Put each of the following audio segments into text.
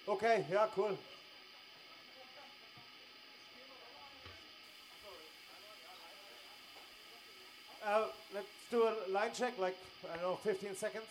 Okay, yeah, cool. Let's do a line check, like, I don't know, 15 seconds.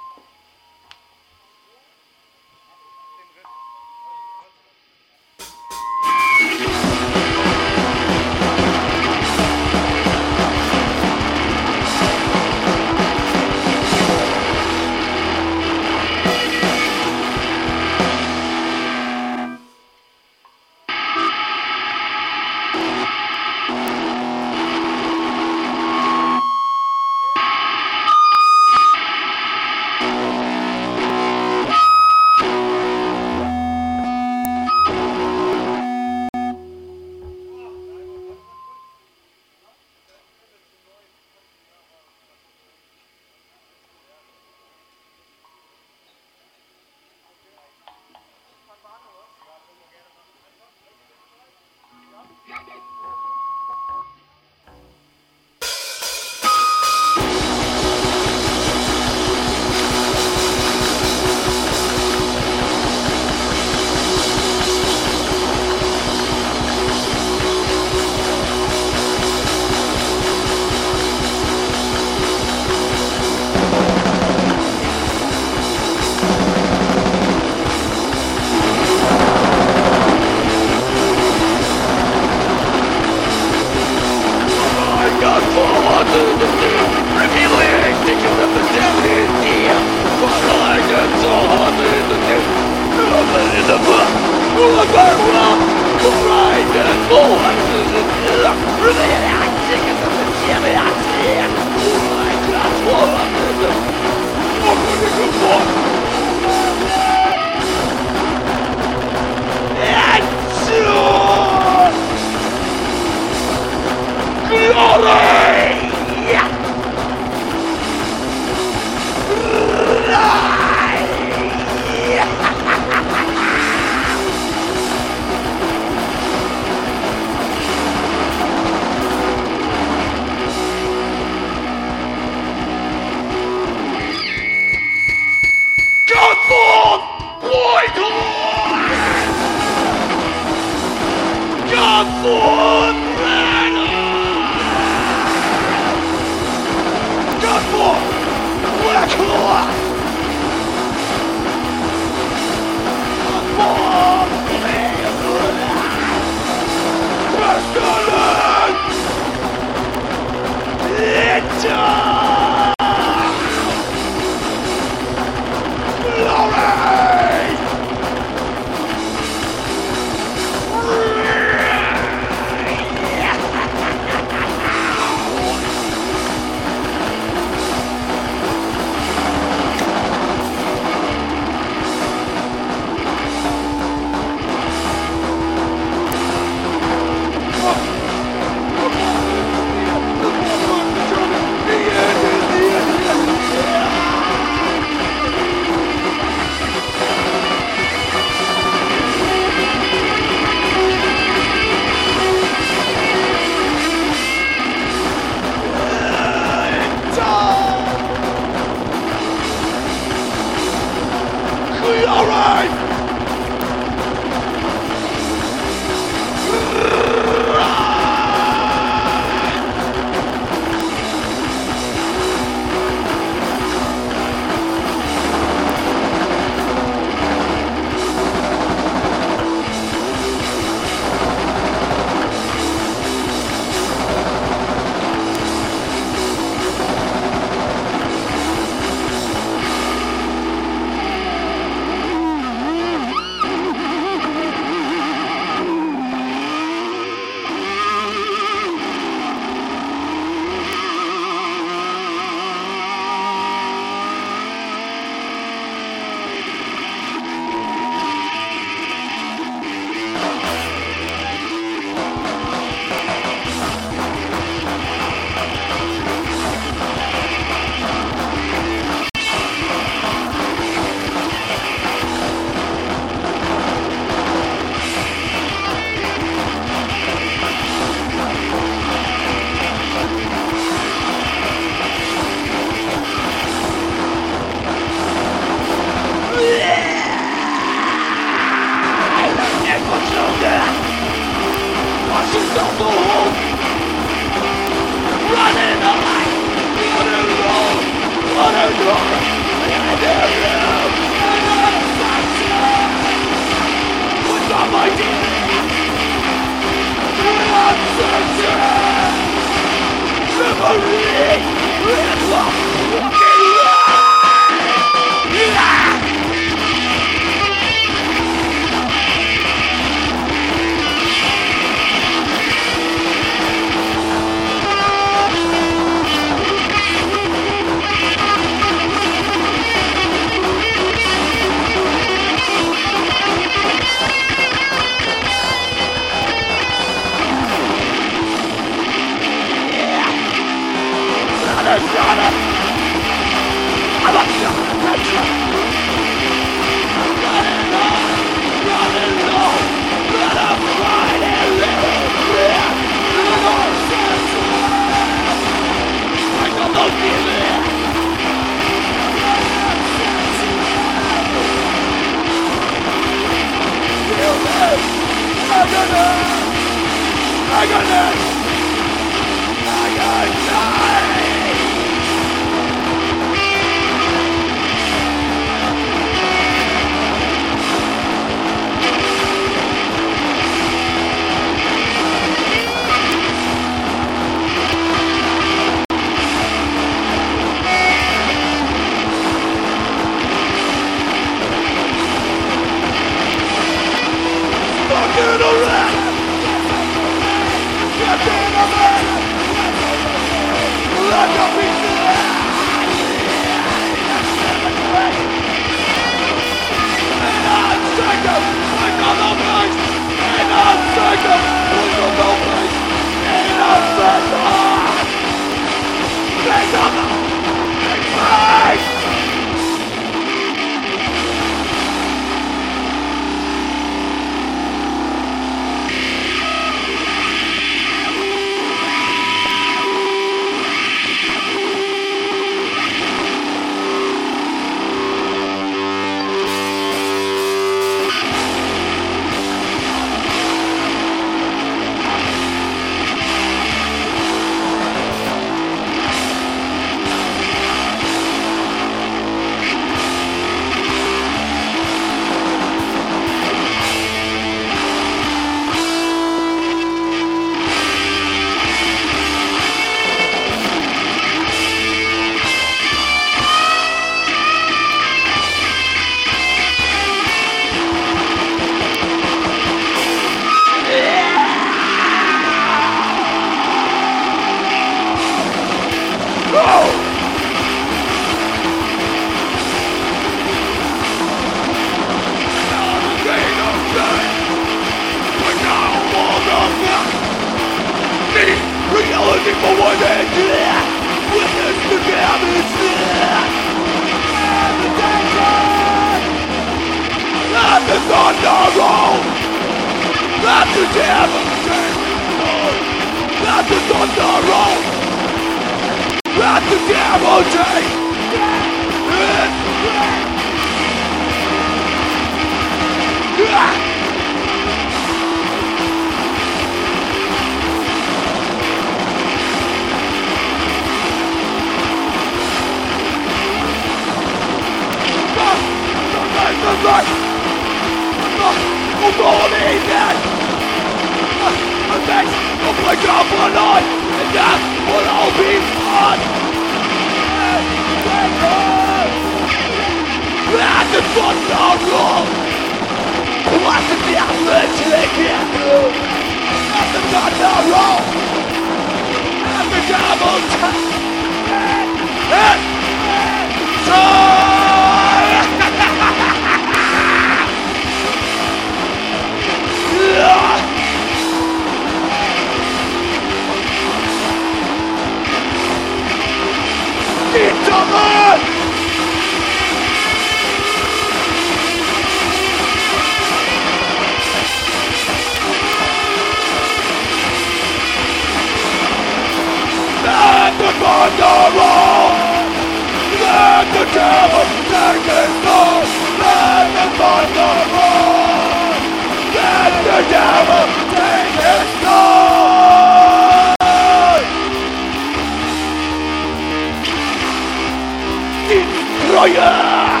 Destroyer!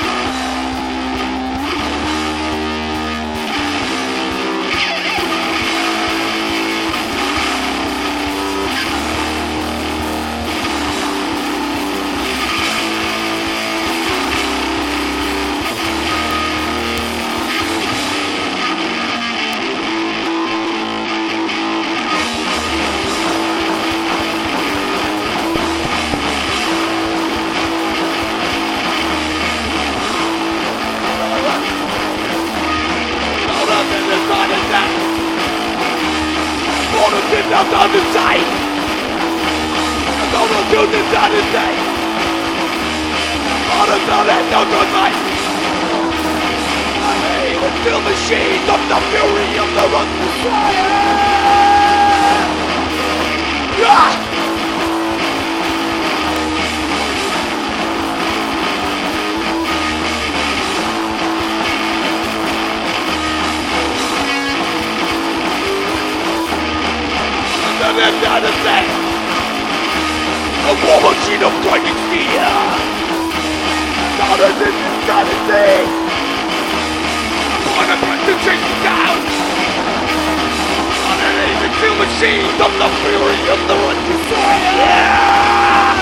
Out on the side. I'm gonna do this on the side. All about it, no good life. I hate the steel machine of the fury of the run fire. Another thing. A war machine of driving fear. Not as in this kind of thing. I'm going to chase you down. Underneath the steel machine of the fury of the run desire.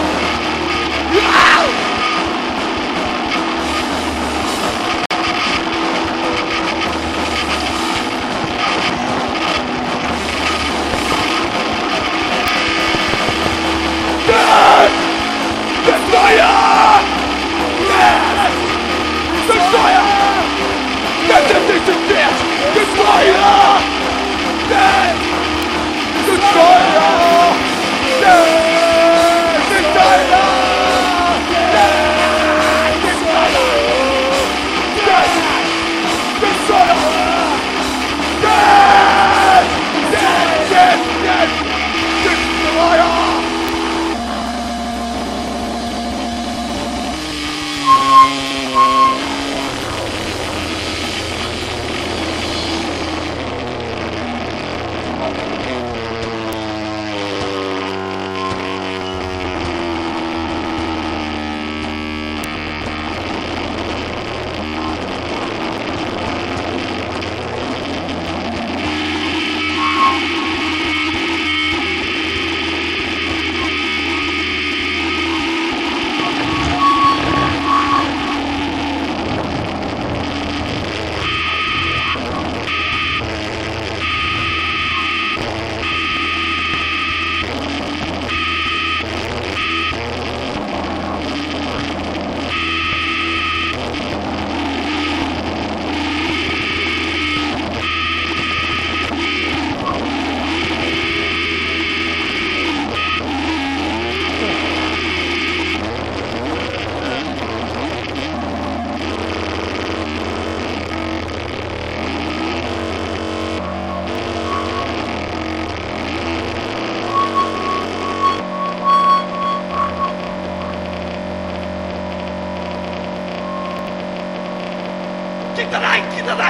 Get the night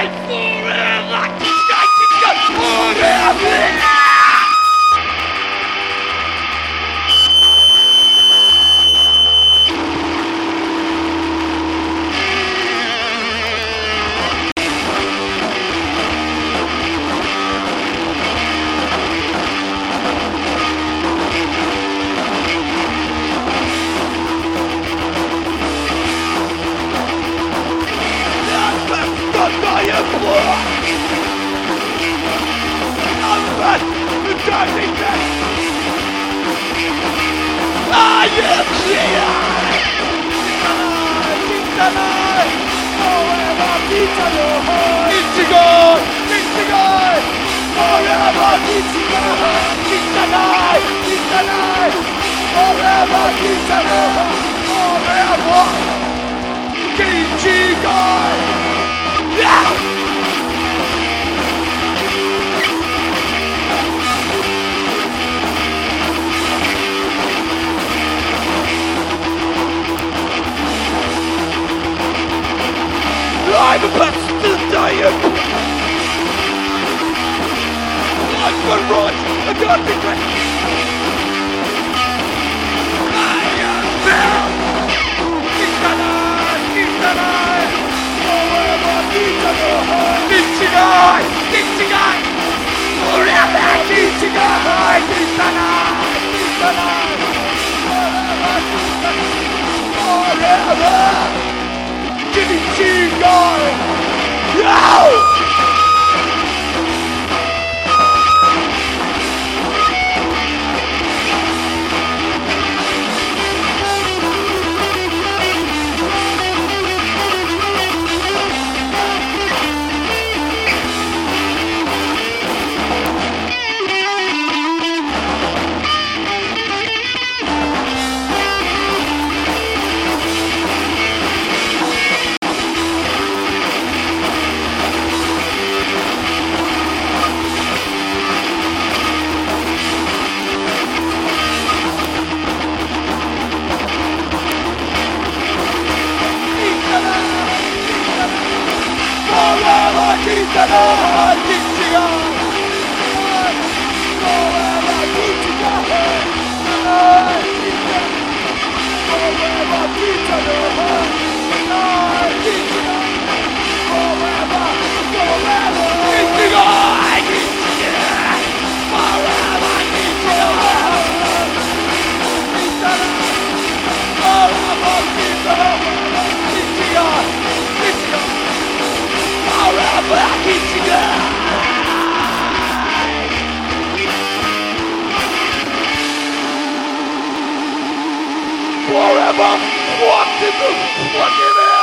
forever! Forever! I'm about to die. I'm gonna run. I got the I am bound. Forever walked in the fucking air.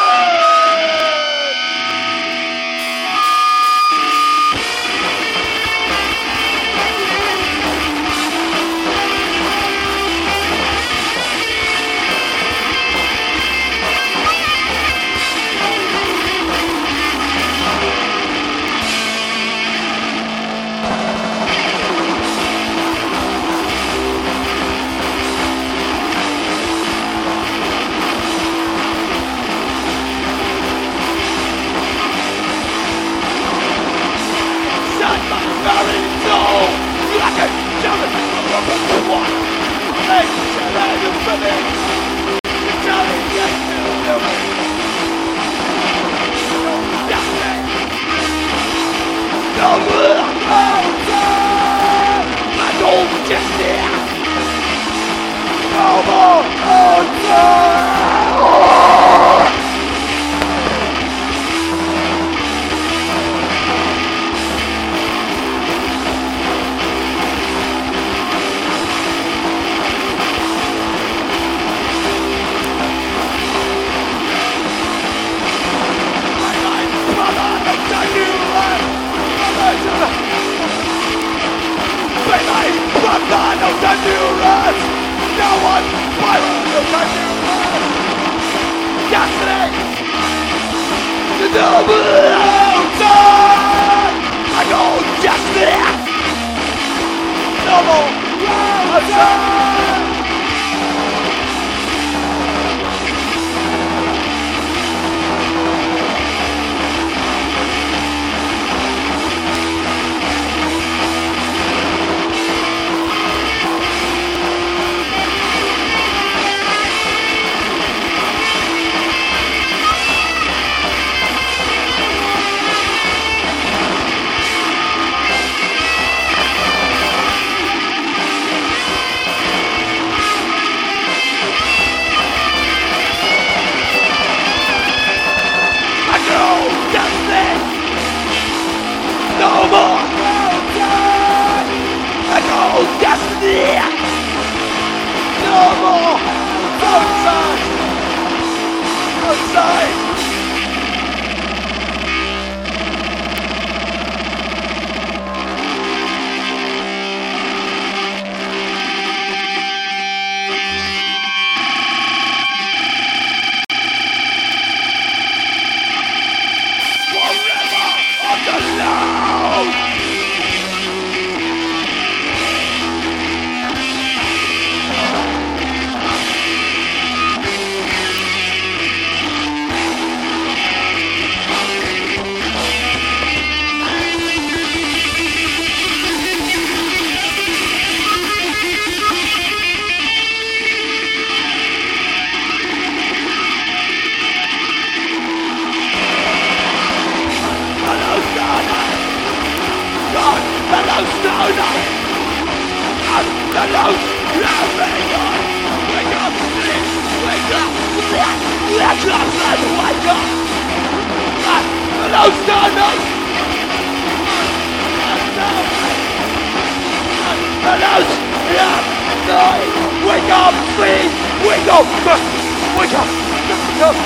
Wake up, please! Wake up! Wake up! Wake up!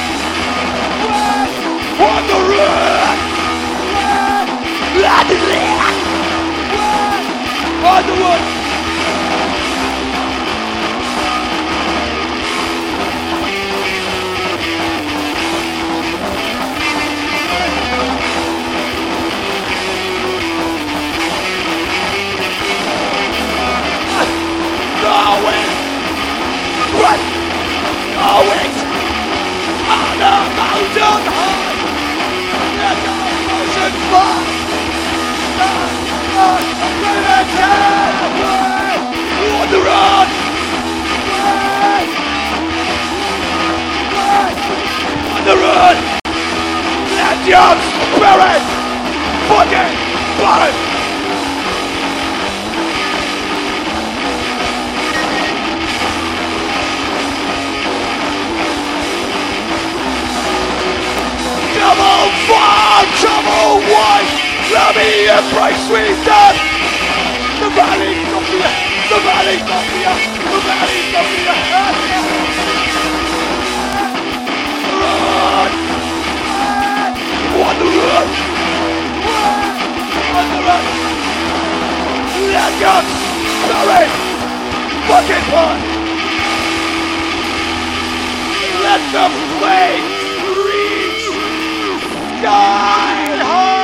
On the run! On the run! Going on a mountain high, let the ocean fly. On the run, on the run. Let your spirit fucking burn. Trouble one, let me embrace with death. The valley of the earth, the valley of the earth, the valley of the earth. Run! On the run! On the run! Let your spirit fucking burn! Let the flame die hard!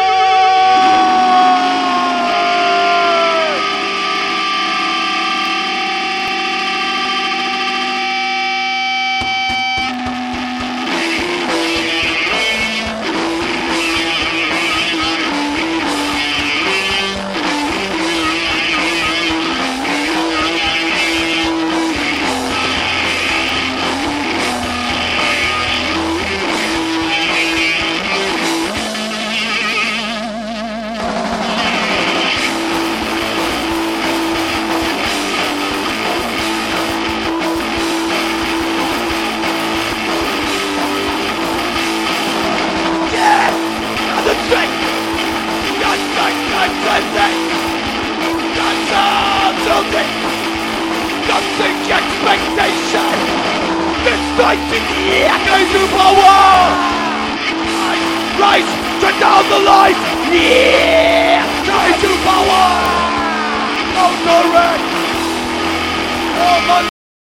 Expectation! This night in the echoes of power! Rise to down the line! Yeah! Try to power! On the red! On the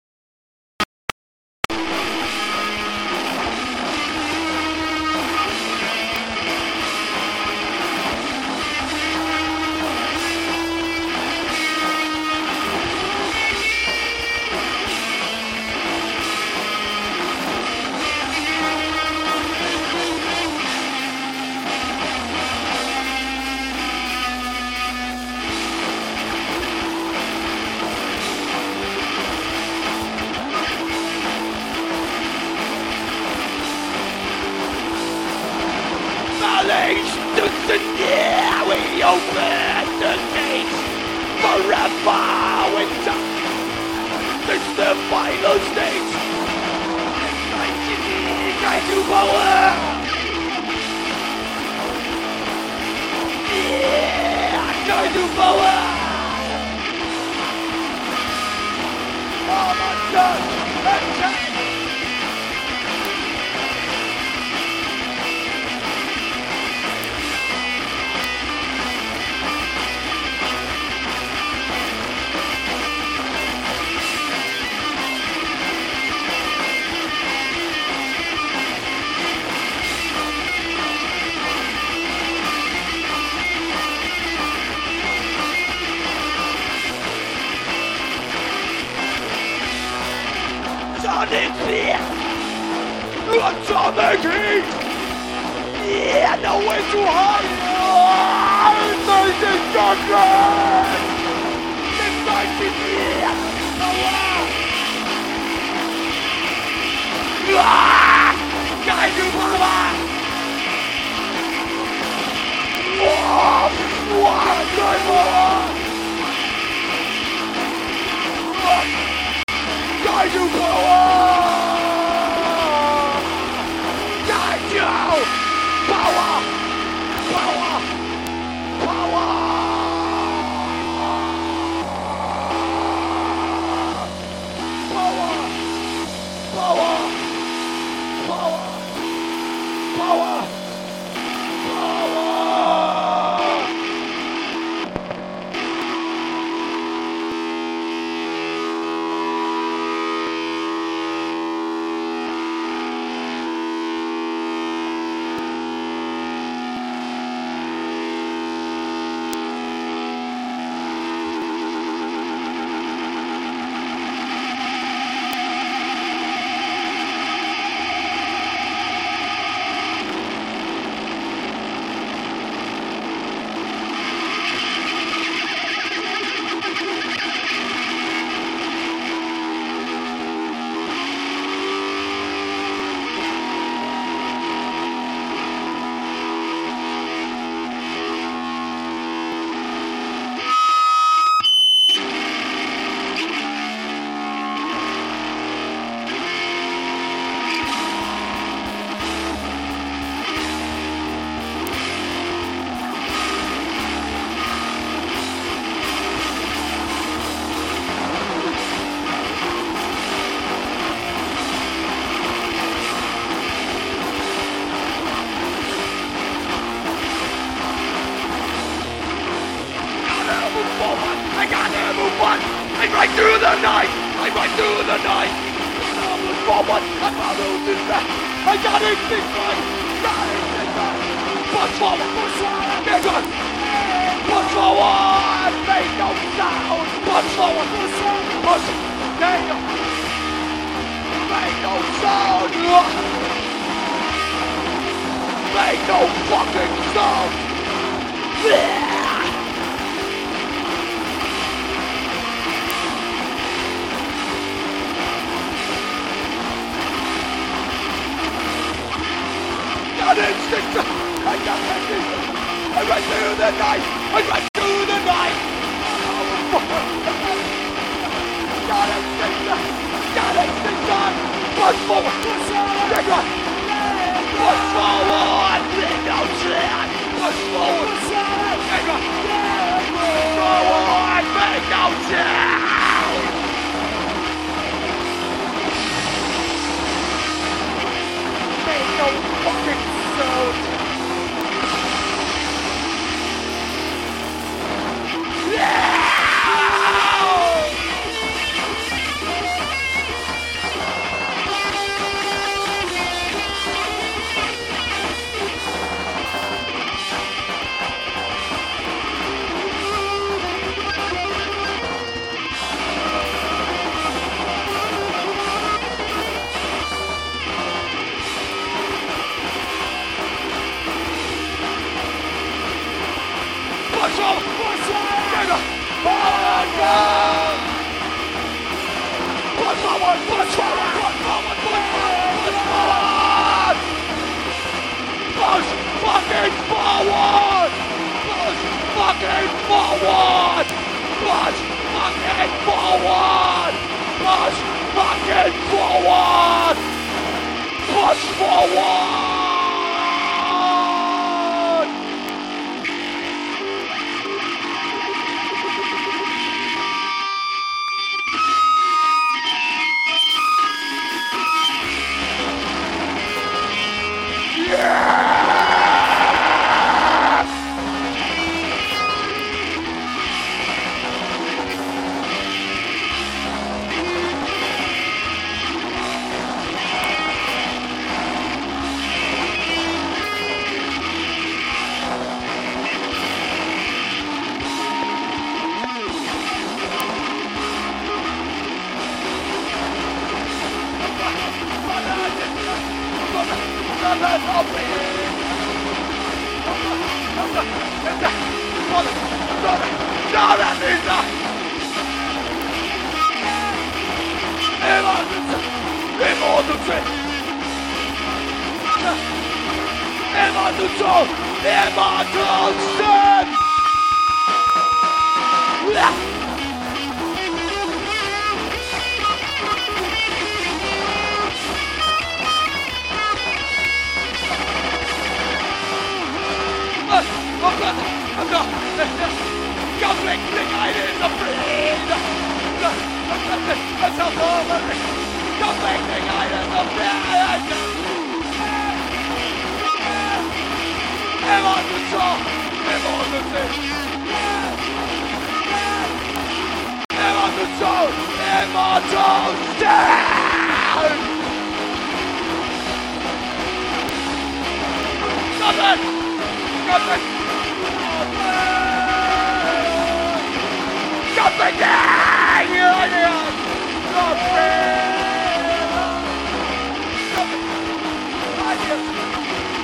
we open the gates forever winter. It's the final stage. Ignite to power. Yeah, ignite to power. Oh my God, Atomic fear! Atomic heat! Yeah, nowhere to hide! Amazing darkness! Midnight in here! Kaiju Baba! Kaiju power! Kaiju power! Power! Power! I gotta move on. I ride through the night. I ride through the night. I move forward. I follow this back. I gotta think right. Gotta think right. Push forward. Push forward. Get on. Push forward. Make no sound. Push forward. Push forward. Push. There you go. Make no sound. Make no fucking sound. Instinct. I got instinct. I run through the night. I run through the night. Got instinct. Got instinct. Push forward. Take on. Push forward. Big ocean. Push forward. Take on. Forward. Big ocean. Make no fucking sound.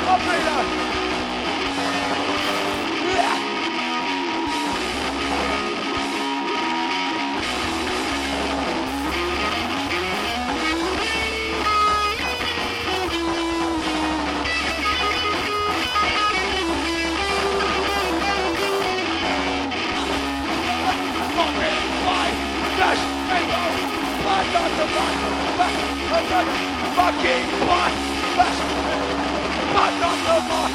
of freedom. Yeah. Fucking what? But not the more.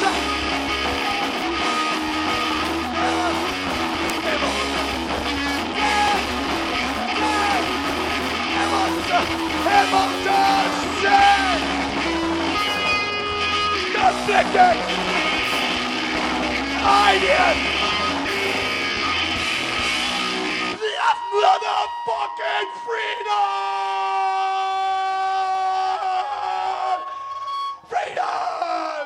Conflicted. Ideas. Motherfucking freedom! Freedom!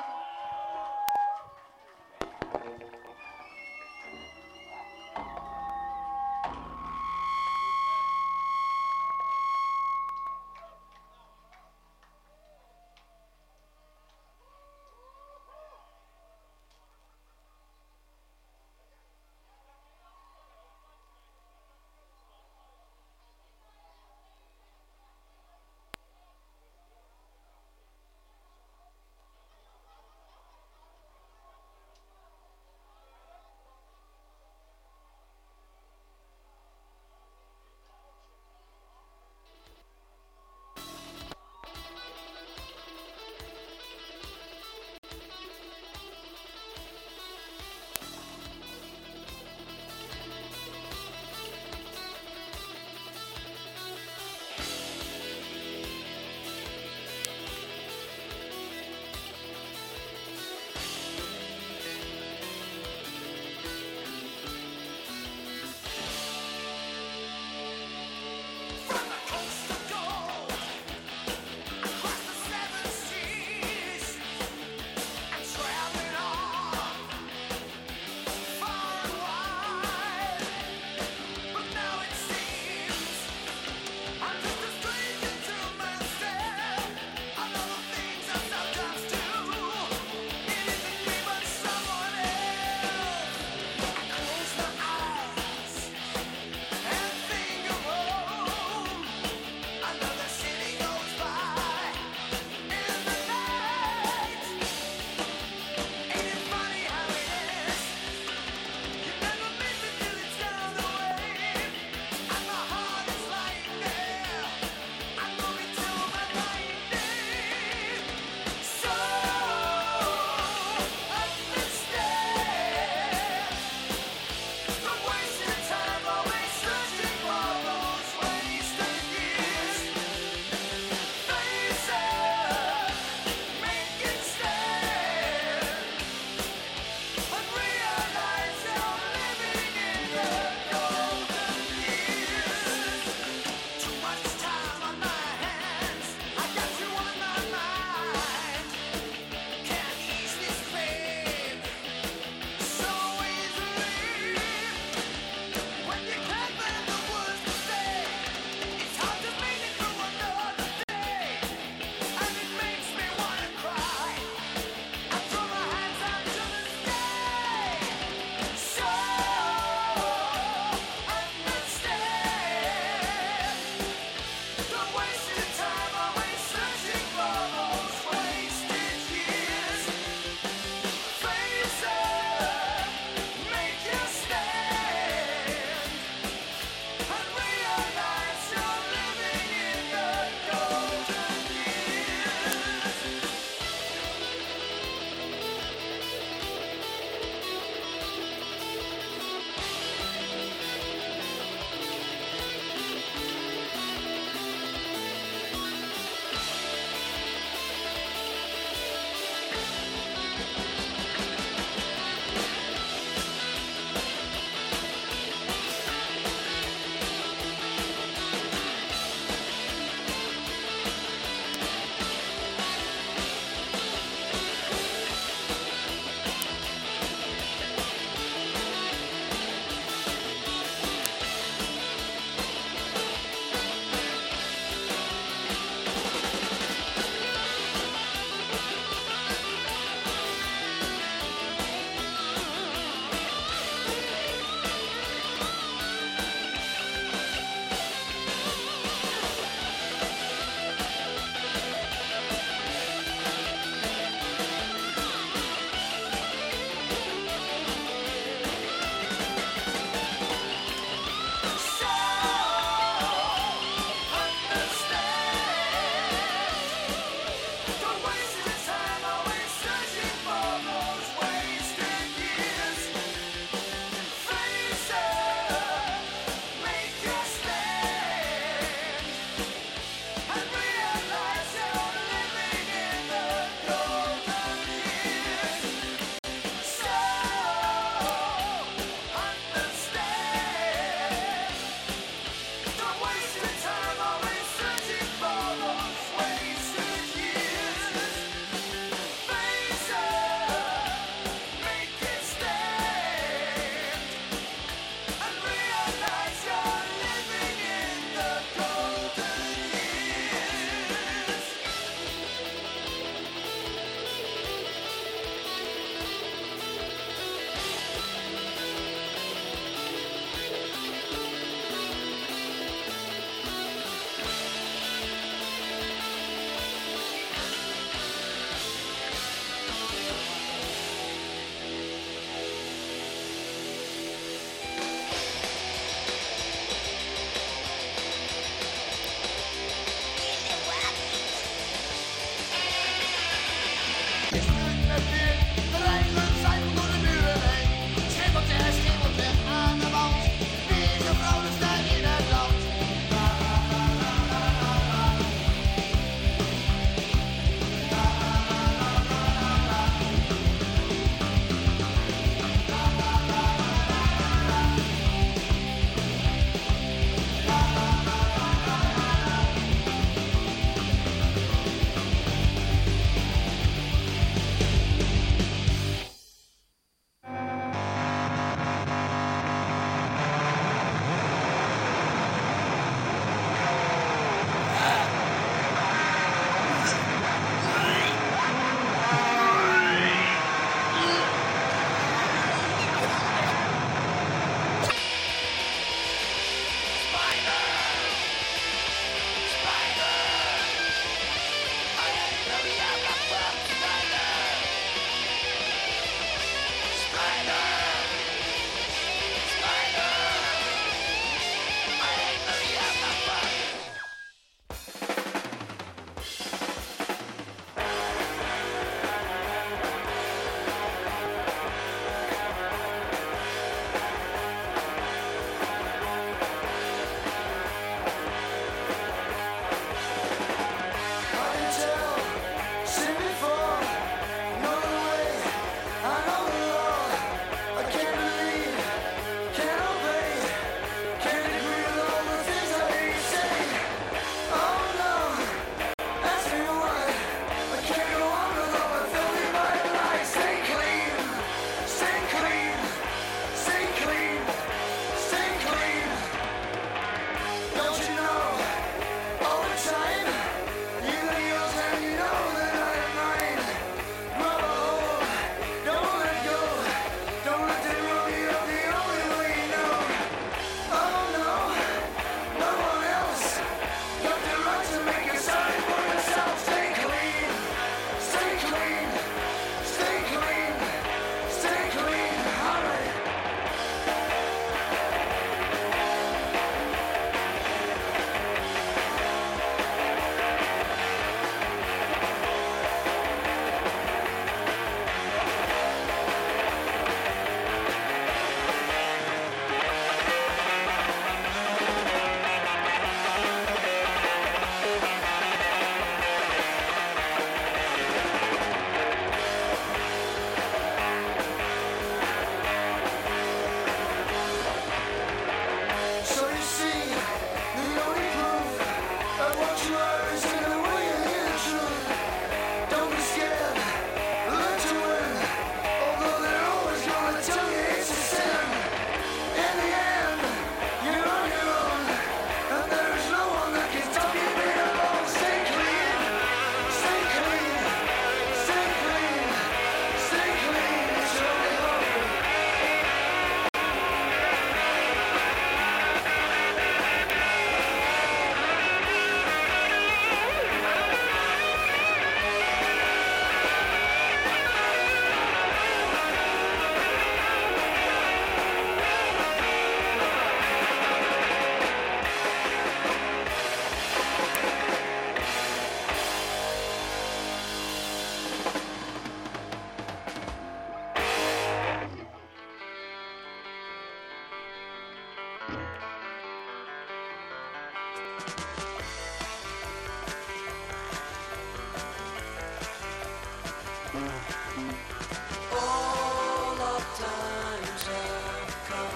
All our times have come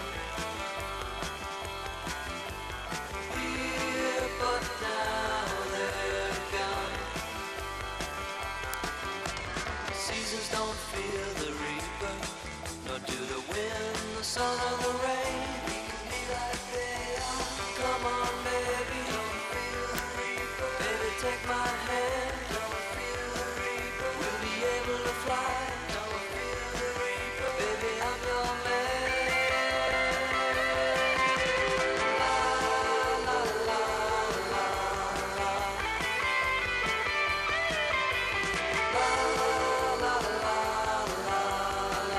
here, but now they're gone. Seasons don't fear the reaper, nor do the wind, the sun, or the rain. We can be like they are. Come on, baby, don't feel the reaper. Baby, take my hand. Don't feel the reaper. We'll be able to fly. Don't feel the reaper. Baby, I'm your man. La la la la la. La la la la la.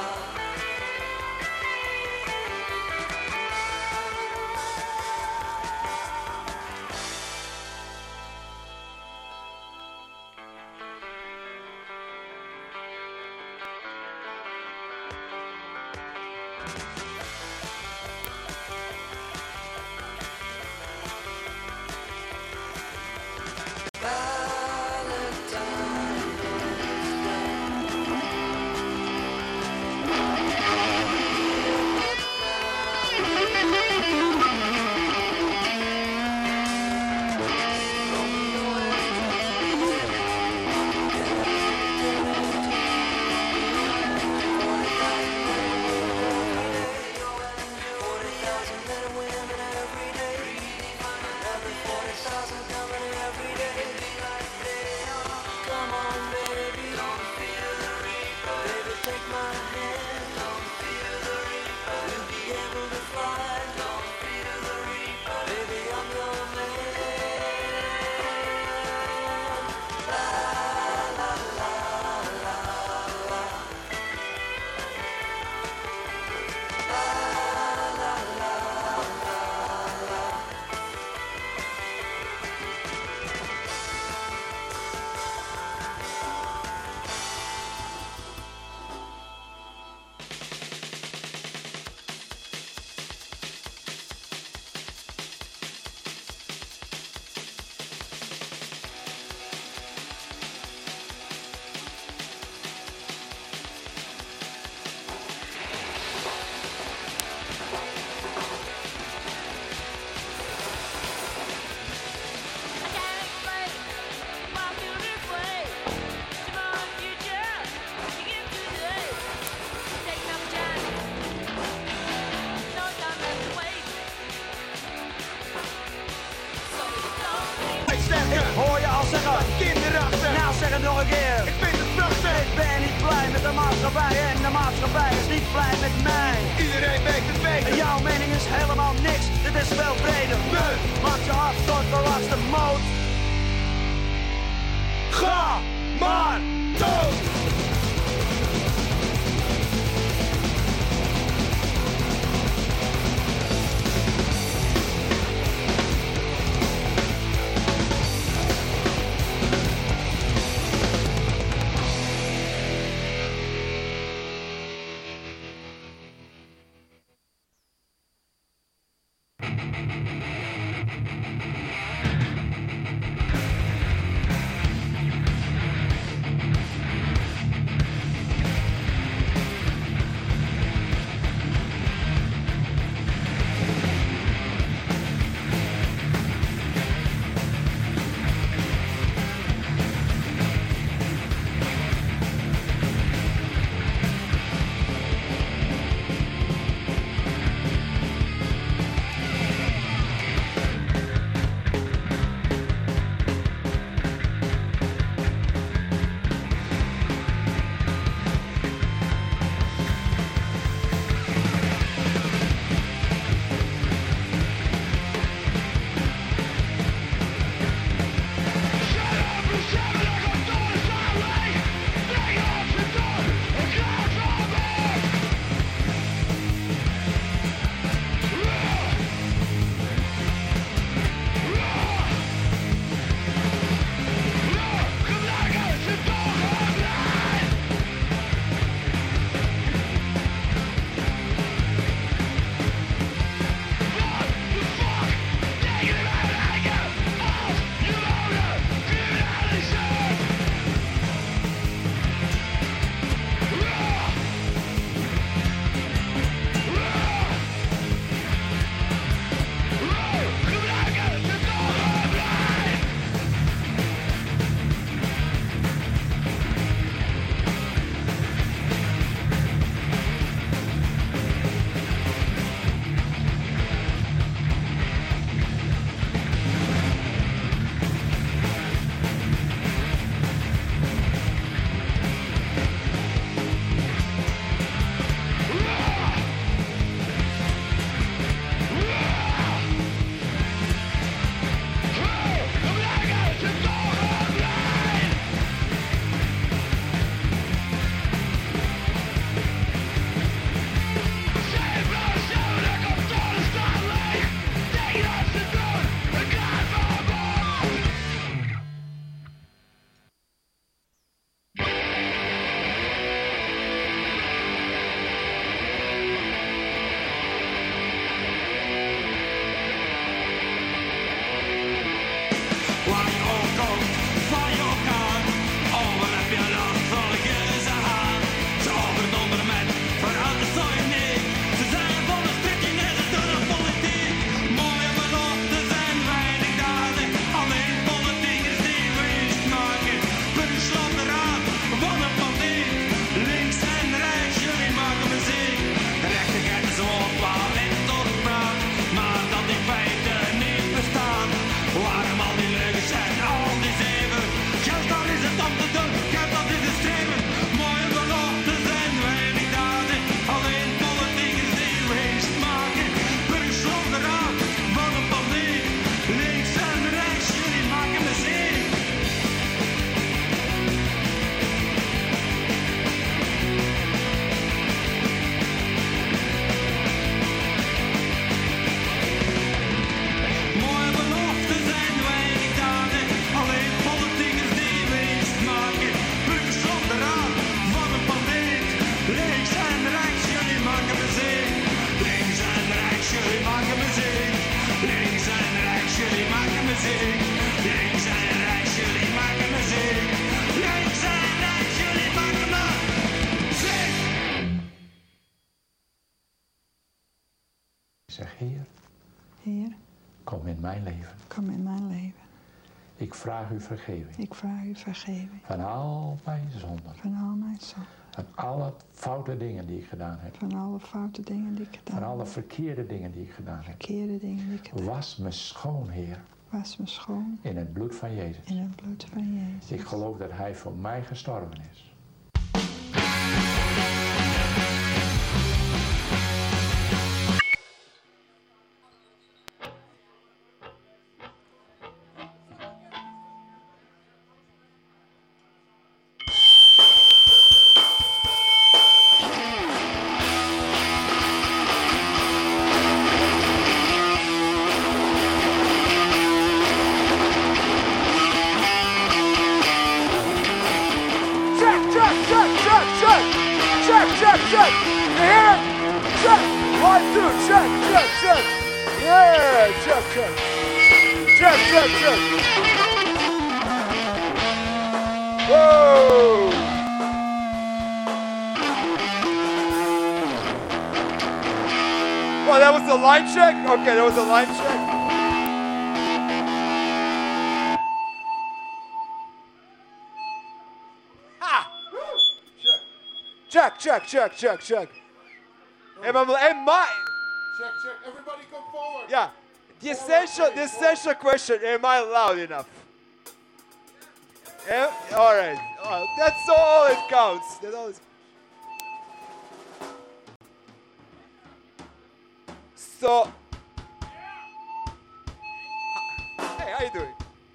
Hoor je al zeggen, kinderachtig. Nou zeg het nog een keer. Ik vind het prachtig. Ik ben niet blij met de maatschappij en de maatschappij is niet blij met mij. Iedereen weet het beter. En jouw mening is helemaal niks, dit is veel breder. Nee. Maak je af tot de laatste moot. Ga maar dood! Heer, Heer, kom in mijn leven. kom in mijn leven. Ik vraag u vergeving Ik vraag u vergeving van al mijn zonden. van al mijn zonden. Van alle foute dingen die ik gedaan heb. Van alle foute dingen die ik gedaan Van alle heb. verkeerde dingen die ik gedaan heb. Verkeerde dingen die ik gedaan heb. Was me schoon, Heer, Was me schoon in het bloed van Jezus. in het bloed van Jezus. Ik geloof dat Hij voor mij gestorven is. Check! You hear it? Check! 1, 2, check! Yeah, check! Whoa! Well, that was the line check? Okay, that was a line check. Check. Am I? Check. Everybody come forward. Yeah. The essential question, am I loud enough? All right. That's all it counts. So, hey, how you doing?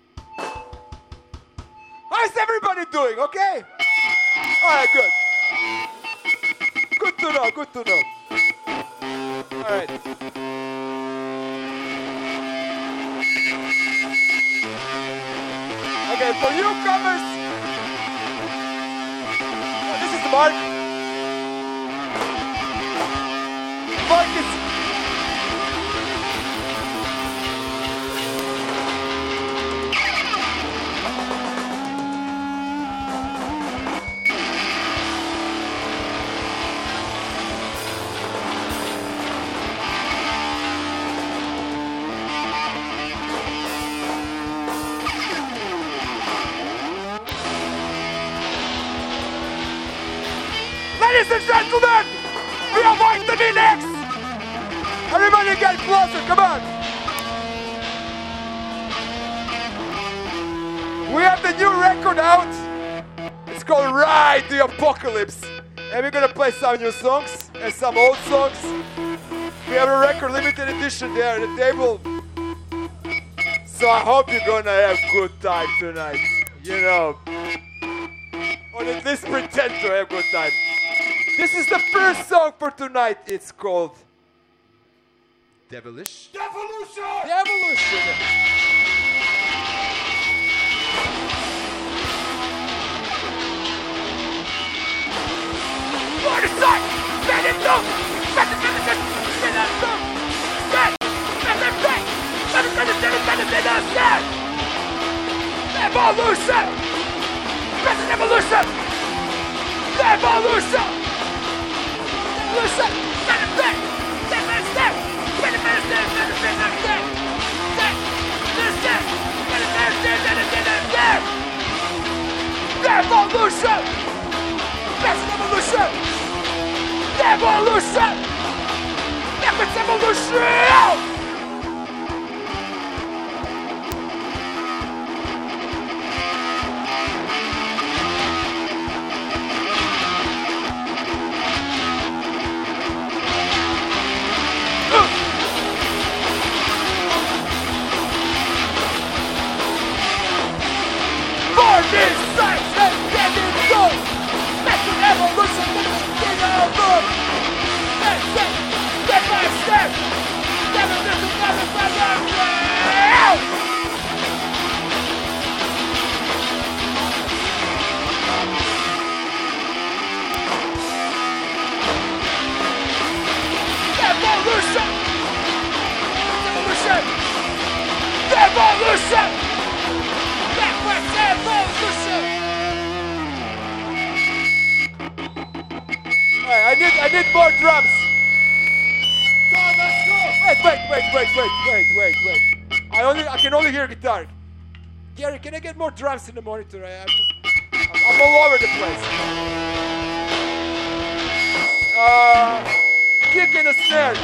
How's everybody doing? Okay? All right, good. Good to know. All right. Okay, for newcomers, this is Mark. Mark is... Ladies and gentlemen, we are going to be next. Everybody get closer, come on. We have the new record out. It's called Ride the Apocalypse. And we're gonna play some new songs and some old songs. We have a record limited edition there at the table. So I hope you're gonna have good time tonight. You know. Or at least pretend to have good time. This is the first song for tonight. It's called Devilish. Devolution. What is that? I need more drums. Wait. I can only hear guitar. Gary, can I get more drums in the monitor? I'm all over the place. Kick in the snare.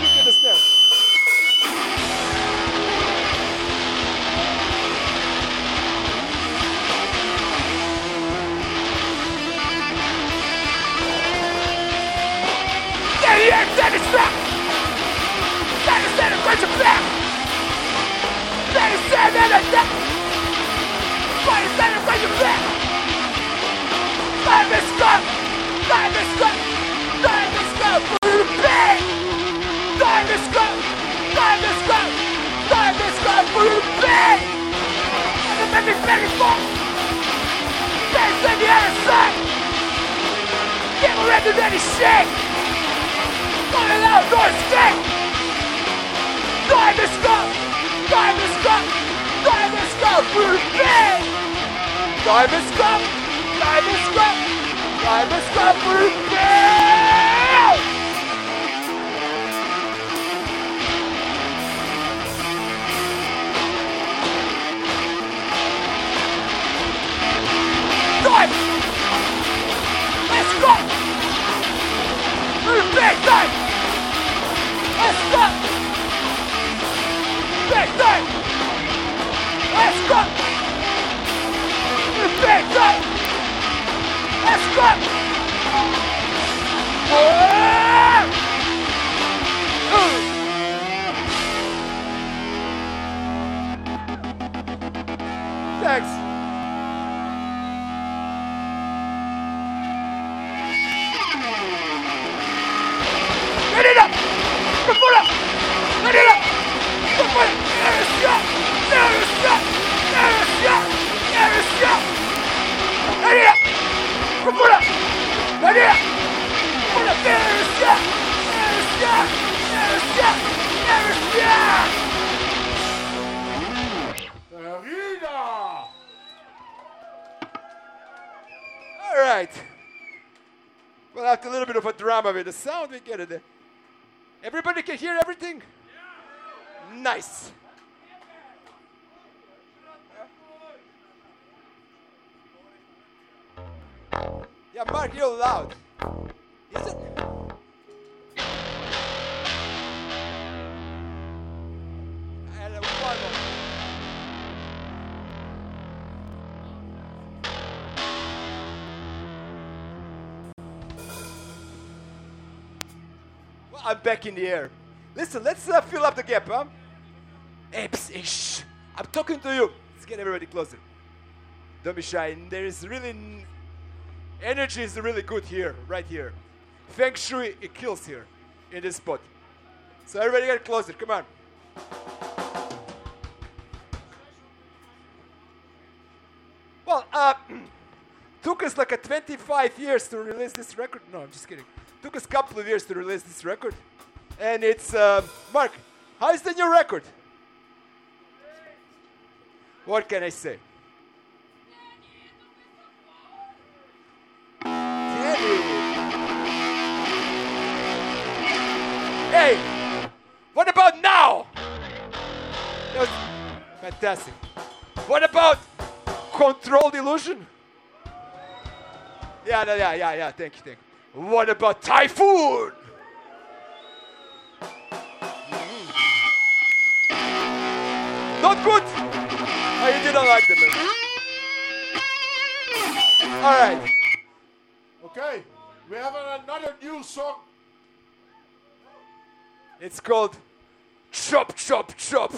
Thanks. Let it up! Put up! Let it up! Put it! Never stop! Never stop! Never stop! Never stop! Let it up! Put up! Let it up! Put up! Never stop! Never stop! Never stop! Never stop! All right. Well, after a little bit of a drama with the sound, we get it. Everybody can hear everything? Yeah. Nice. Yeah, Mark, you're loud. Is it? And one more. I'm back in the air. Listen, let's fill up the gap, huh? Hey, shh. I'm talking to you. Let's get everybody closer. Don't be shy. There is really... energy is really good here, right here. Feng Shui, it kills here, in this spot. So everybody get closer, come on. Well, took us like 25 years to release this record. No, I'm just kidding. Took us a couple of years to release this record. And it's, Mark, how is the new record? What can I say? Daddy! Hey! What about now? That was fantastic. What about Controlled Illusion? Yeah, thank you. What about Typhoon? Not good? Oh, you didn't like them. All right. Okay, we have another new song. It's called Chop, Chop, Chop.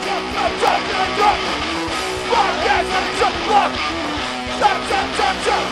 Chop, chop, chop, chop.